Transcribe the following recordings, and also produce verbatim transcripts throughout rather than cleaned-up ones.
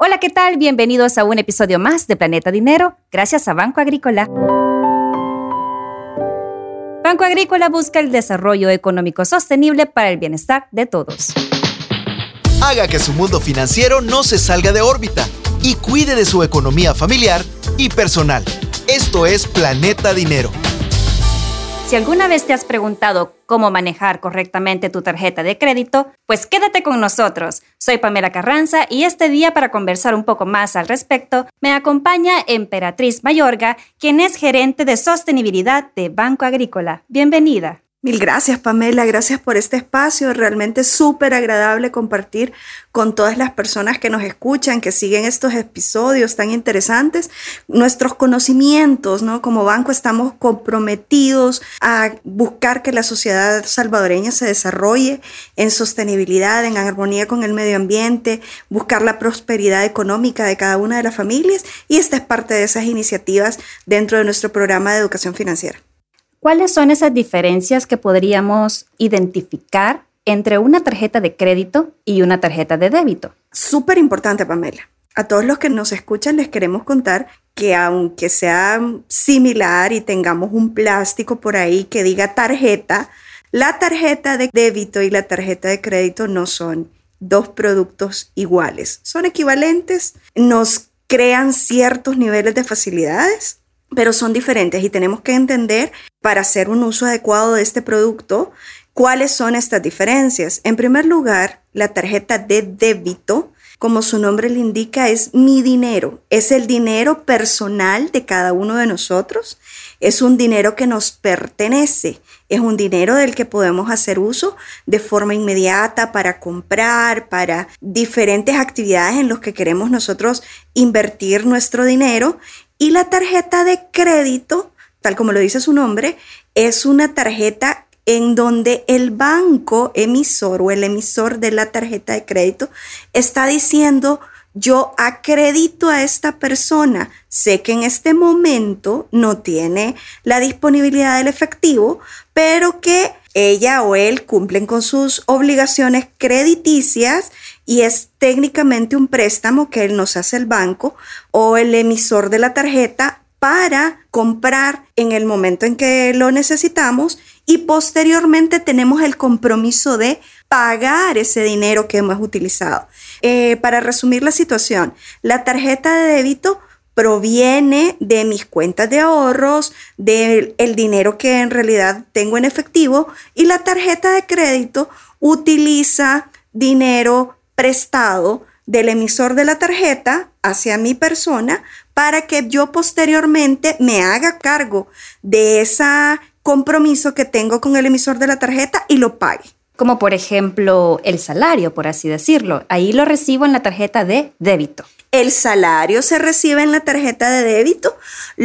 Hola, ¿qué tal? Bienvenidos a un episodio más de Planeta Dinero, gracias a Banco Agrícola. Banco Agrícola busca el desarrollo económico sostenible para el bienestar de todos. Haga que su mundo financiero no se salga de órbita y cuide de su economía familiar y personal. Esto es Planeta Dinero. Si alguna vez te has preguntado cómo manejar correctamente tu tarjeta de crédito, pues quédate con nosotros. Soy Pamela Carranza y este día, para conversar un poco más al respecto, me acompaña Emperatriz Mayorga, quien es gerente de sostenibilidad de Banco Agrícola. Bienvenida. Mil gracias, Pamela. Gracias por este espacio. Realmente súper agradable compartir con todas las personas que nos escuchan, que siguen estos episodios tan interesantes, nuestros conocimientos, ¿no? Como banco estamos comprometidos a buscar que la sociedad salvadoreña se desarrolle en sostenibilidad, en armonía con el medio ambiente, buscar la prosperidad económica de cada una de las familias, y esta es parte de esas iniciativas dentro de nuestro programa de educación financiera. ¿Cuáles son esas diferencias que podríamos identificar entre una tarjeta de crédito y una tarjeta de débito? Súper importante, Pamela. A todos los que nos escuchan les queremos contar que aunque sea similar y tengamos un plástico por ahí que diga tarjeta, la tarjeta de débito y la tarjeta de crédito no son dos productos iguales. Son equivalentes, nos crean ciertos niveles de facilidades, pero son diferentes y tenemos que entender, para hacer un uso adecuado de este producto, cuáles son estas diferencias. En primer lugar, la tarjeta de débito, como su nombre le indica, es mi dinero. Es el dinero personal de cada uno de nosotros. Es un dinero que nos pertenece. Es un dinero del que podemos hacer uso de forma inmediata para comprar, para diferentes actividades en las que queremos nosotros invertir nuestro dinero. Y la tarjeta de crédito, tal como lo dice su nombre, es una tarjeta en donde el banco emisor o el emisor de la tarjeta de crédito está diciendo: yo acredito a esta persona, sé que en este momento no tiene la disponibilidad del efectivo, pero que ella o él cumplen con sus obligaciones crediticias y es técnicamente un préstamo que él nos hace el banco o el emisor de la tarjeta para comprar en el momento en que lo necesitamos, y posteriormente tenemos el compromiso de pagar ese dinero que hemos utilizado. Eh, para resumir la situación, la tarjeta de débito proviene de mis cuentas de ahorros, del el dinero que en realidad tengo en efectivo, y la tarjeta de crédito utiliza dinero prestado del emisor de la tarjeta hacia mi persona para que yo posteriormente me haga cargo de ese compromiso que tengo con el emisor de la tarjeta y lo pague. Como por ejemplo el salario, por así decirlo. Ahí lo recibo en la tarjeta de débito. El salario se recibe en la tarjeta de débito.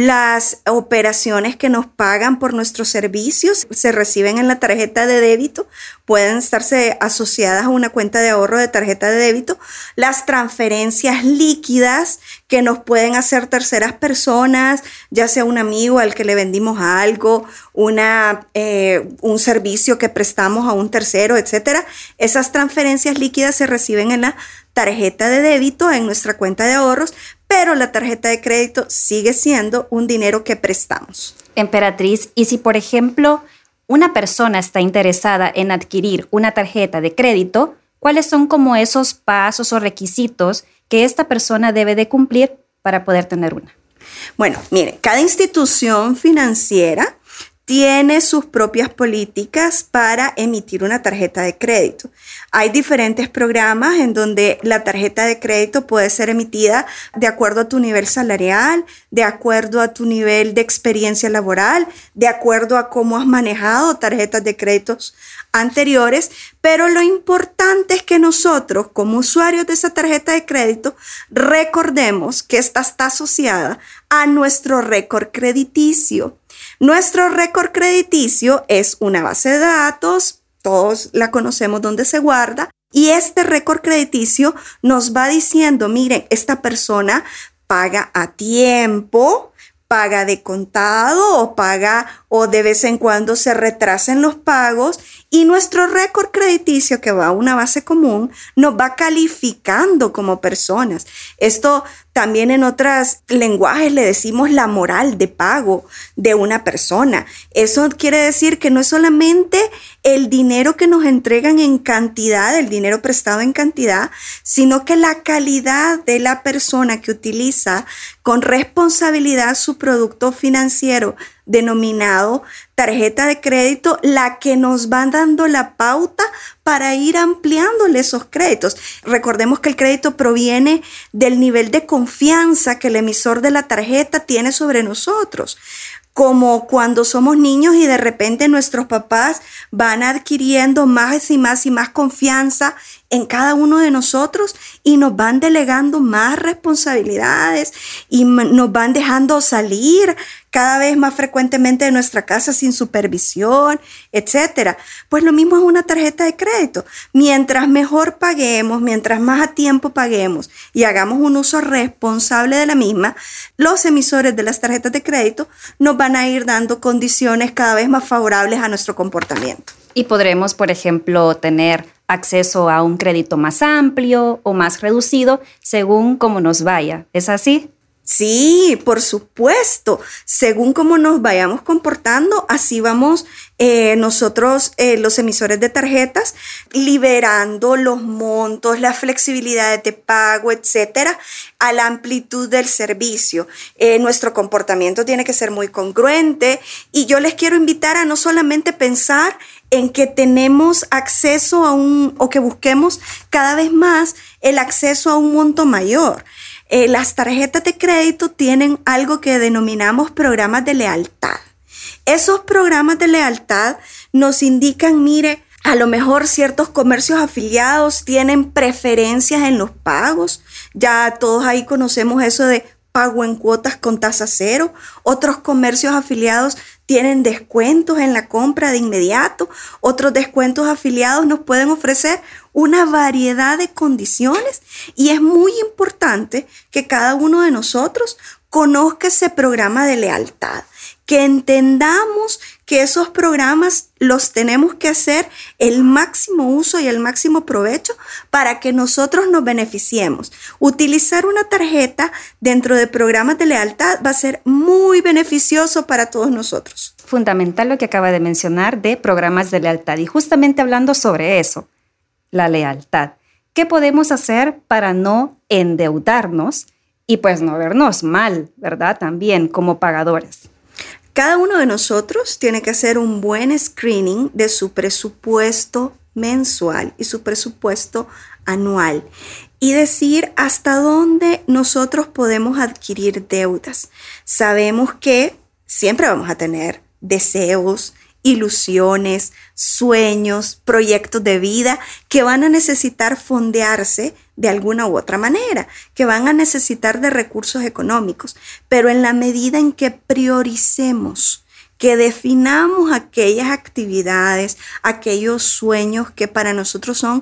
Las operaciones que nos pagan por nuestros servicios se reciben en la tarjeta de débito. Pueden estarse asociadas a una cuenta de ahorro de tarjeta de débito. Las transferencias líquidas que nos pueden hacer terceras personas, ya sea un amigo al que le vendimos algo, una, eh, un servicio que prestamos a un tercero, etcétera. Esas transferencias líquidas se reciben en la tarjeta de débito, en nuestra cuenta de ahorros, pero la tarjeta de crédito sigue siendo un dinero que prestamos. Emperatriz, y si por ejemplo una persona está interesada en adquirir una tarjeta de crédito, ¿cuáles son como esos pasos o requisitos que esta persona debe de cumplir para poder tener una? Bueno, mire, cada institución financiera tiene sus propias políticas para emitir una tarjeta de crédito. Hay diferentes programas en donde la tarjeta de crédito puede ser emitida de acuerdo a tu nivel salarial, de acuerdo a tu nivel de experiencia laboral, de acuerdo a cómo has manejado tarjetas de créditos anteriores, pero lo importante es que nosotros, como usuarios de esa tarjeta de crédito, recordemos que esta está asociada a nuestro récord crediticio. Nuestro récord crediticio es una base de datos, todos la conocemos donde se guarda, y este récord crediticio nos va diciendo: miren, esta persona paga a tiempo, paga de contado o paga o de vez en cuando se retrasen los pagos, Y nuestro récord crediticio, que va a una base común, nos va calificando como personas. Esto también en otros lenguajes le decimos la moral de pago de una persona. Eso quiere decir que no es solamente el dinero que nos entregan en cantidad, el dinero prestado en cantidad, sino que la calidad de la persona que utiliza con responsabilidad su producto financiero denominado tarjeta de crédito, la que nos va dando la pauta para ir ampliándole esos créditos. Recordemos que el crédito proviene del nivel de confianza que el emisor de la tarjeta tiene sobre nosotros. Como cuando somos niños y de repente nuestros papás van adquiriendo más y más y más confianza en cada uno de nosotros y nos van delegando más responsabilidades y nos van dejando salir cada vez más frecuentemente de nuestra casa sin supervisión, etcétera. Pues lo mismo es una tarjeta de crédito. Mientras mejor paguemos, mientras más a tiempo paguemos y hagamos un uso responsable de la misma, los emisores de las tarjetas de crédito nos van a ir dando condiciones cada vez más favorables a nuestro comportamiento. Y podremos, por ejemplo, tener acceso a un crédito más amplio o más reducido según cómo nos vaya. ¿Es así? Sí, por supuesto. Según cómo nos vayamos comportando, así vamos eh, nosotros, eh, los emisores de tarjetas, liberando los montos, las flexibilidades de pago, etcétera, a la amplitud del servicio. Eh, nuestro comportamiento tiene que ser muy congruente y yo les quiero invitar a no solamente pensar en que tenemos acceso a un, o que busquemos cada vez más el acceso a un monto mayor. Eh, las tarjetas de crédito tienen algo que denominamos programas de lealtad. Esos programas de lealtad nos indican, mire, a lo mejor ciertos comercios afiliados tienen preferencias en los pagos. Ya todos ahí conocemos eso de pago en cuotas con tasa cero. Otros comercios afiliados tienen descuentos en la compra de inmediato. Otros descuentos afiliados nos pueden ofrecer una variedad de condiciones y es muy importante que cada uno de nosotros conozca ese programa de lealtad, que entendamos que esos programas los tenemos que hacer el máximo uso y el máximo provecho para que nosotros nos beneficiemos. Utilizar una tarjeta dentro de programas de lealtad va a ser muy beneficioso para todos nosotros. Fundamental lo que acaba de mencionar de programas de lealtad y justamente hablando sobre eso, la lealtad. ¿Qué podemos hacer para no endeudarnos y pues no vernos mal, ¿verdad? También como pagadores. Cada uno de nosotros tiene que hacer un buen screening de su presupuesto mensual y su presupuesto anual y decir hasta dónde nosotros podemos adquirir deudas. Sabemos que siempre vamos a tener deseos, ilusiones, sueños, proyectos de vida que van a necesitar fondearse de alguna u otra manera, que van a necesitar de recursos económicos, pero en la medida en que prioricemos, que definamos aquellas actividades, aquellos sueños que para nosotros son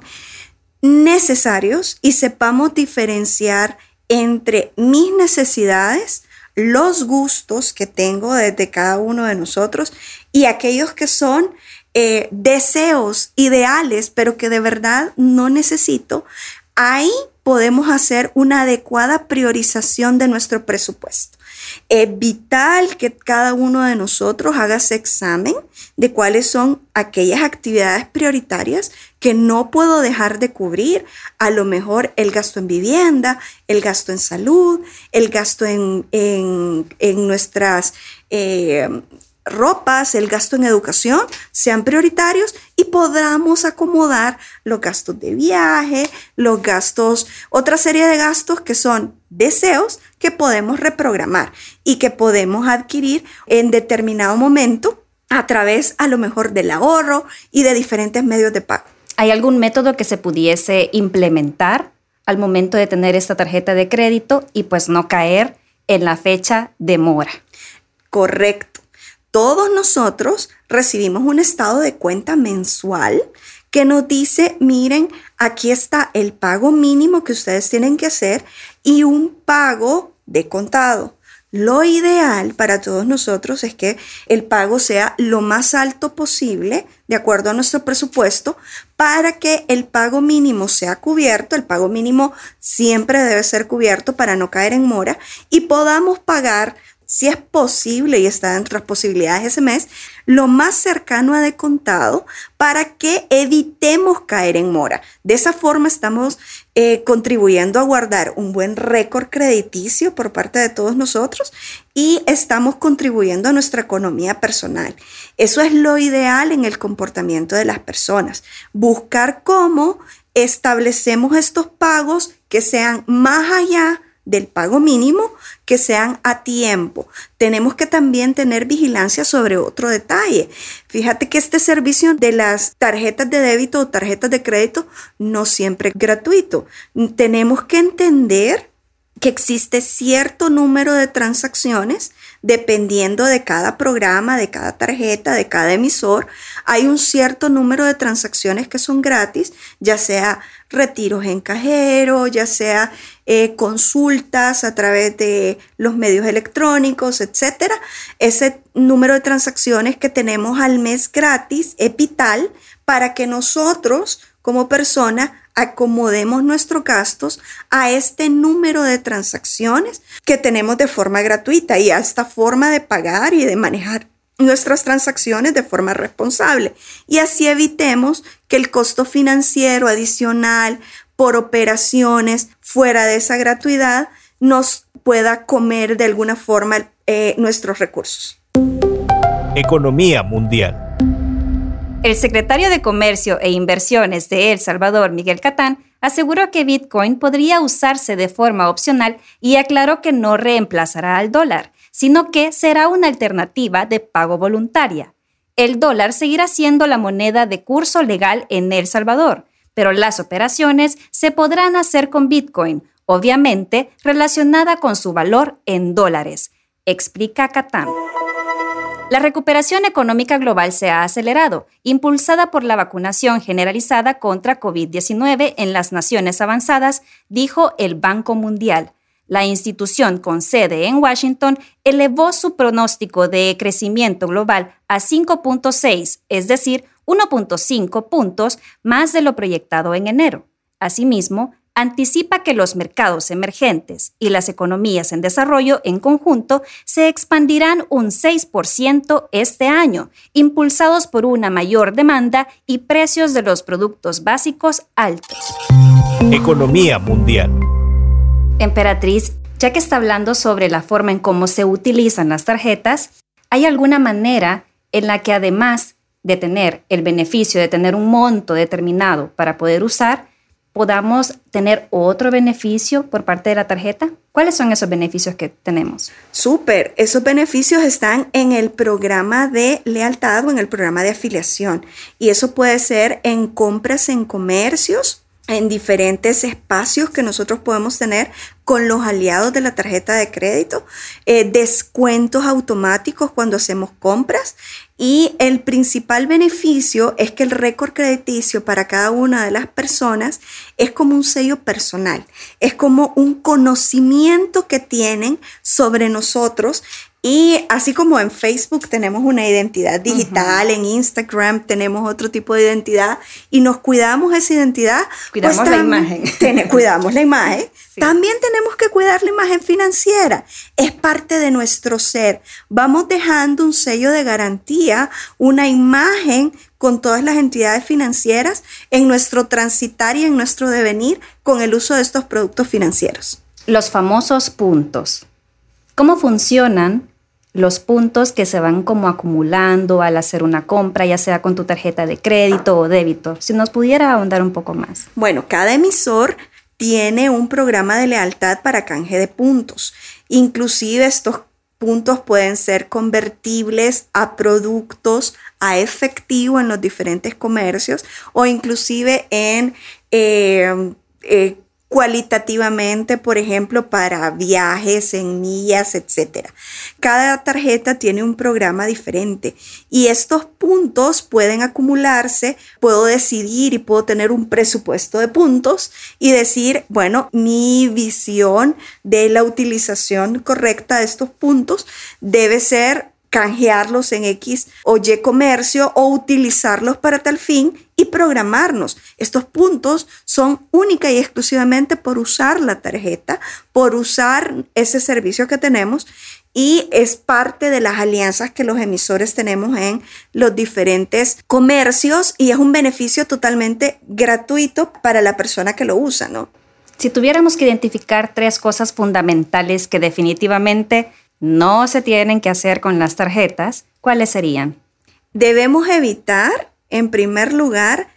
necesarios y sepamos diferenciar entre mis necesidades, los gustos que tengo desde cada uno de nosotros y aquellos que son eh, deseos ideales, pero que de verdad no necesito, ahí podemos hacer una adecuada priorización de nuestro presupuesto. Es vital que cada uno de nosotros haga ese examen de cuáles son aquellas actividades prioritarias que no puedo dejar de cubrir. A lo mejor el gasto en vivienda, el gasto en salud, el gasto en, en, en nuestras eh, ropas, el gasto en educación, sean prioritarios y podamos acomodar los gastos de viaje, los gastos, otra serie de gastos que son deseos que podemos reprogramar y que podemos adquirir en determinado momento a través a lo mejor del ahorro y de diferentes medios de pago. ¿Hay algún método que se pudiese implementar al momento de tener esta tarjeta de crédito y pues no caer en la fecha de mora? Correcto. Todos nosotros recibimos un estado de cuenta mensual que nos dice, miren, aquí está el pago mínimo que ustedes tienen que hacer y un pago de contado. Lo ideal para todos nosotros es que el pago sea lo más alto posible, de acuerdo a nuestro presupuesto, para que el pago mínimo sea cubierto. El pago mínimo siempre debe ser cubierto para no caer en mora y podamos pagar, si es posible y está dentro de las posibilidades ese mes, lo más cercano a de contado para que evitemos caer en mora. De esa forma estamos eh, contribuyendo a guardar un buen récord crediticio por parte de todos nosotros y estamos contribuyendo a nuestra economía personal. Eso es lo ideal en el comportamiento de las personas. Buscar cómo establecemos estos pagos que sean más allá del pago mínimo, que sean a tiempo. Tenemos que también tener vigilancia sobre otro detalle. Fíjate que este servicio de las tarjetas de débito o tarjetas de crédito no siempre es gratuito. Tenemos que entender que existe cierto número de transacciones dependiendo de cada programa, de cada tarjeta, de cada emisor. Hay un cierto número de transacciones que son gratis, ya sea retiros en cajero, ya sea eh, consultas a través de los medios electrónicos, etcétera. Ese número de transacciones que tenemos al mes gratis es vital para que nosotros como persona acomodemos nuestros gastos a este número de transacciones que tenemos de forma gratuita y a esta forma de pagar y de manejar nuestras transacciones de forma responsable. Y así evitemos que el costo financiero adicional por operaciones fuera de esa gratuidad nos pueda comer de alguna forma eh, nuestros recursos. Economía mundial. El secretario de Comercio e Inversiones de El Salvador, Miguel Catán, aseguró que Bitcoin podría usarse de forma opcional y aclaró que no reemplazará al dólar, sino que será una alternativa de pago voluntaria. El dólar seguirá siendo la moneda de curso legal en El Salvador, pero las operaciones se podrán hacer con Bitcoin, obviamente relacionada con su valor en dólares, explica Catán. La recuperación económica global se ha acelerado, impulsada por la vacunación generalizada contra covid diecinueve en las naciones avanzadas, dijo el Banco Mundial. La institución con sede en Washington elevó su pronóstico de crecimiento global a cinco punto seis, es decir, uno punto cinco puntos más de lo proyectado en enero. Asimismo, anticipa que los mercados emergentes y las economías en desarrollo en conjunto se expandirán un seis por ciento este año, impulsados por una mayor demanda y precios de los productos básicos altos. Economía mundial. Emperatriz, ya que está hablando sobre la forma en cómo se utilizan las tarjetas, ¿hay alguna manera en la que además de tener el beneficio de tener un monto determinado para poder usar, podamos tener otro beneficio por parte de la tarjeta? ¿Cuáles son esos beneficios que tenemos? Súper, esos beneficios están en el programa de lealtad o en el programa de afiliación. Y eso puede ser en compras en comercios, en diferentes espacios que nosotros podemos tener con los aliados de la tarjeta de crédito, eh, descuentos automáticos cuando hacemos compras. Y el principal beneficio es que el récord crediticio para cada una de las personas es como un sello personal, es como un conocimiento que tienen sobre nosotros. Y así como en Facebook tenemos una identidad digital, uh-huh. en Instagram tenemos otro tipo de identidad y nos cuidamos esa identidad. Cuidamos pues, la tam- imagen. Ten- cuidamos la imagen. Sí. También tenemos que cuidar la imagen financiera. Es parte de nuestro ser. Vamos dejando un sello de garantía, una imagen con todas las entidades financieras en nuestro transitar y en nuestro devenir con el uso de estos productos financieros. Los famosos puntos. ¿Cómo funcionan los puntos que se van como acumulando al hacer una compra, ya sea con tu tarjeta de crédito o débito? Si nos pudiera ahondar un poco más. Bueno, cada emisor tiene un programa de lealtad para canje de puntos. Inclusive estos puntos pueden ser convertibles a productos, a efectivo en los diferentes comercios o inclusive en eh, eh, cualitativamente, por ejemplo, para viajes en millas, etcétera. Cada tarjeta tiene un programa diferente y estos puntos pueden acumularse. Puedo decidir y puedo tener un presupuesto de puntos y decir, bueno, mi visión de la utilización correcta de estos puntos debe ser canjearlos en X o Y comercio o utilizarlos para tal fin y programarnos. Estos puntos son única y exclusivamente por usar la tarjeta, por usar ese servicio que tenemos, y es parte de las alianzas que los emisores tenemos en los diferentes comercios y es un beneficio totalmente gratuito para la persona que lo usa, ¿no? Si tuviéramos que identificar tres cosas fundamentales que definitivamente no se tienen que hacer con las tarjetas, ¿cuáles serían? Debemos evitar, en primer lugar,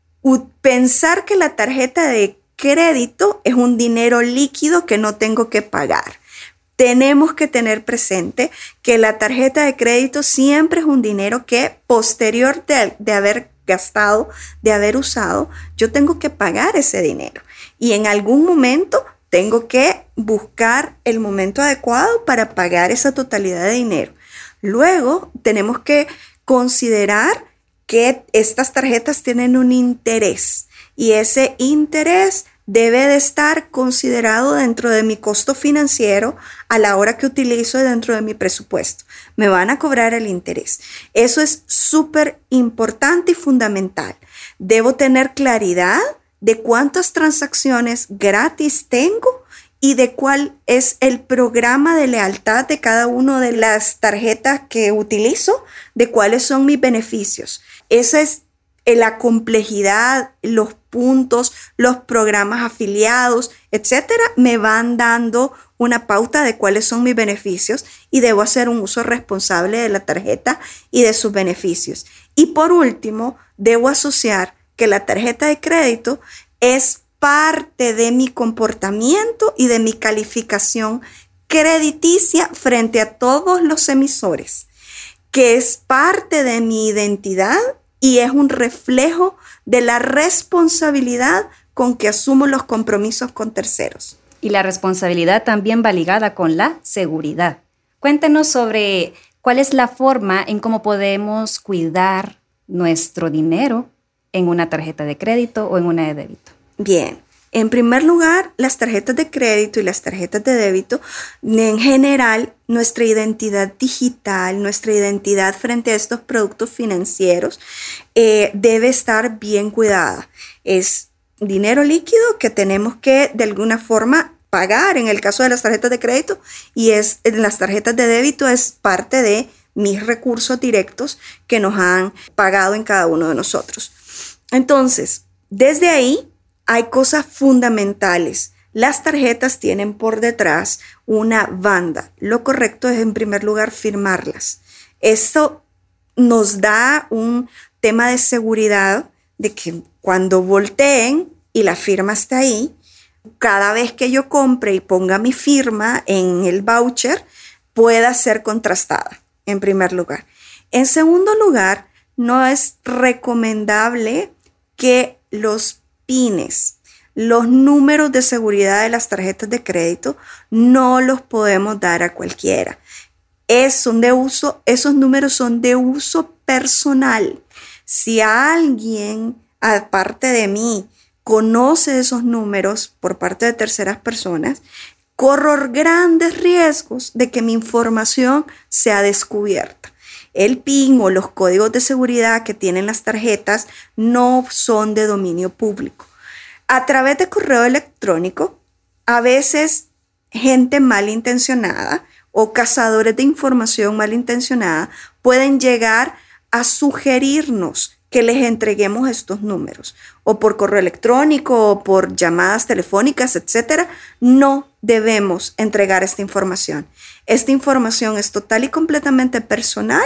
pensar que la tarjeta de crédito es un dinero líquido que no tengo que pagar. Tenemos que tener presente que la tarjeta de crédito siempre es un dinero que, posterior de, de haber gastado, de haber usado, yo tengo que pagar ese dinero. Y en algún momento tengo que buscar el momento adecuado para pagar esa totalidad de dinero. Luego tenemos que considerar que estas tarjetas tienen un interés y ese interés debe de estar considerado dentro de mi costo financiero a la hora que utilizo y dentro de mi presupuesto. Me van a cobrar el interés. Eso es súper importante y fundamental. Debo tener claridad de cuántas transacciones gratis tengo y de cuál es el programa de lealtad de cada una de las tarjetas que utilizo, de cuáles son mis beneficios. Esa es la complejidad, los puntos, los programas afiliados, etcétera, me van dando una pauta de cuáles son mis beneficios y debo hacer un uso responsable de la tarjeta y de sus beneficios. Y por último, debo asociar que la tarjeta de crédito es parte de mi comportamiento y de mi calificación crediticia frente a todos los emisores, que es parte de mi identidad y es un reflejo de la responsabilidad con que asumo los compromisos con terceros. Y la responsabilidad también va ligada con la seguridad. Cuéntenos sobre cuál es la forma en cómo podemos cuidar nuestro dinero en una tarjeta de crédito o en una de débito. Bien, en primer lugar, las tarjetas de crédito y las tarjetas de débito, en general, nuestra identidad digital, nuestra identidad frente a estos productos financieros eh, debe estar bien cuidada. Es dinero líquido que tenemos que de alguna forma pagar en el caso de las tarjetas de crédito y es, en las tarjetas de débito es parte de mis recursos directos que nos han pagado en cada uno de nosotros. Entonces, desde ahí hay cosas fundamentales. Las tarjetas tienen por detrás una banda. Lo correcto es, en primer lugar, firmarlas. Esto nos da un tema de seguridad de que cuando volteen y la firma está ahí, cada vez que yo compre y ponga mi firma en el voucher, pueda ser contrastada, en primer lugar. En segundo lugar, no es recomendable que los pines, los números de seguridad de las tarjetas de crédito, no los podemos dar a cualquiera. Es, son de uso, esos números son de uso personal. Si alguien, aparte de mí, conoce esos números por parte de terceras personas, corro grandes riesgos de que mi información sea descubierta. El PIN o los códigos de seguridad que tienen las tarjetas no son de dominio público. A través de correo electrónico, a veces gente malintencionada o cazadores de información malintencionada pueden llegar a sugerirnos que les entreguemos estos números o por correo electrónico o por llamadas telefónicas, etcétera. No debemos entregar esta información. Esta información es total y completamente personal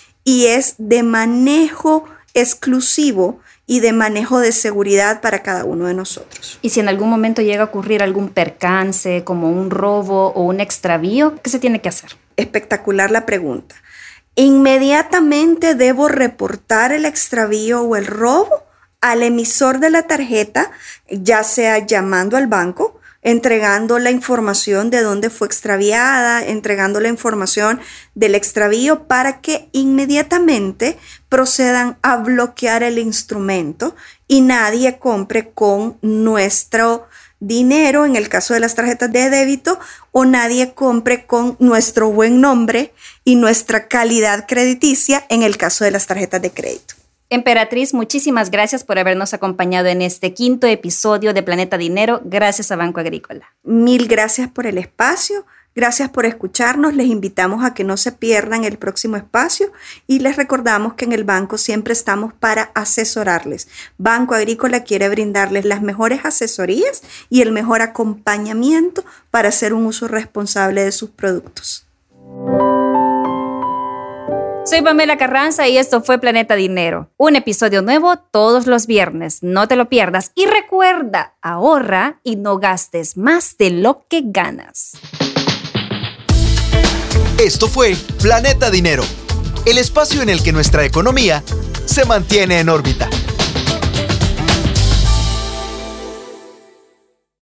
y es de manejo exclusivo y de manejo de seguridad para cada uno de nosotros. Y si en algún momento llega a ocurrir algún percance, como un robo o un extravío, ¿qué se tiene que hacer? Espectacular la pregunta. Inmediatamente debo reportar el extravío o el robo al emisor de la tarjeta, ya sea llamando al banco, entregando la información de dónde fue extraviada, entregando la información del extravío para que inmediatamente procedan a bloquear el instrumento y nadie compre con nuestro dinero en el caso de las tarjetas de débito o nadie compre con nuestro buen nombre y nuestra calidad crediticia en el caso de las tarjetas de crédito. Emperatriz, muchísimas gracias por habernos acompañado en este quinto episodio de Planeta Dinero, gracias a Banco Agrícola. Mil gracias por el espacio, gracias por escucharnos, les invitamos a que no se pierdan el próximo espacio y les recordamos que en el banco siempre estamos para asesorarles. Banco Agrícola quiere brindarles las mejores asesorías y el mejor acompañamiento para hacer un uso responsable de sus productos. Soy Pamela Carranza y esto fue Planeta Dinero. Un episodio nuevo todos los viernes. No te lo pierdas. Y recuerda, ahorra y no gastes más de lo que ganas. Esto fue Planeta Dinero, el espacio en el que nuestra economía se mantiene en órbita.